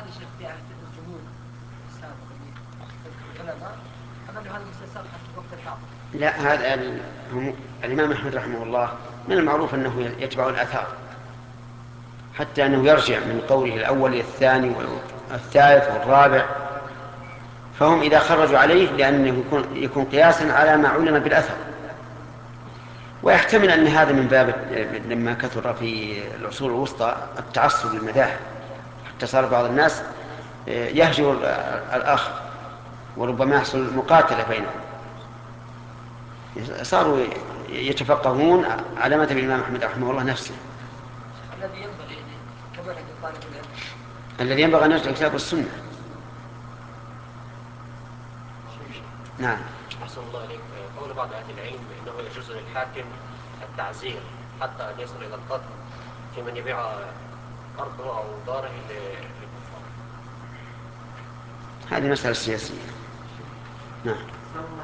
هذا الشيخ في الجمهور السابق العلماء أخذوا هذا المستثار حتى وقت الحاضر. لا، هذا الإمام أحمد رحمه الله من المعروف أنه يتبع الآثار، حتى أنه يرجع من قوله الأول إلى الثاني والثالث والرابع، فهم إذا خرجوا عليه لأنه يكون قياسا على ما علم بالأثر. ويحتمل أن هذا من باب لما كثر في العصور الوسطى التعصب للمذاهب، حتى صار بعض الناس يهجر الآخر، وربما يحصل مقاتلة بينهم، صاروا يتفقهون على مذهب الإمام أحمد رحمه الله نفسه. الذي ينبغي كما عند طالب العلم الذي ينبغي أن يرجع الكتاب والسنة. نعم. أحسن الله عليك. قول بعض أهل العلم أنه يجوز للحاكم التعزير حتى أن يصل إلى القتل في من يبيع أرضه أو داره للكفار. هذه مسألة سياسية. نعم.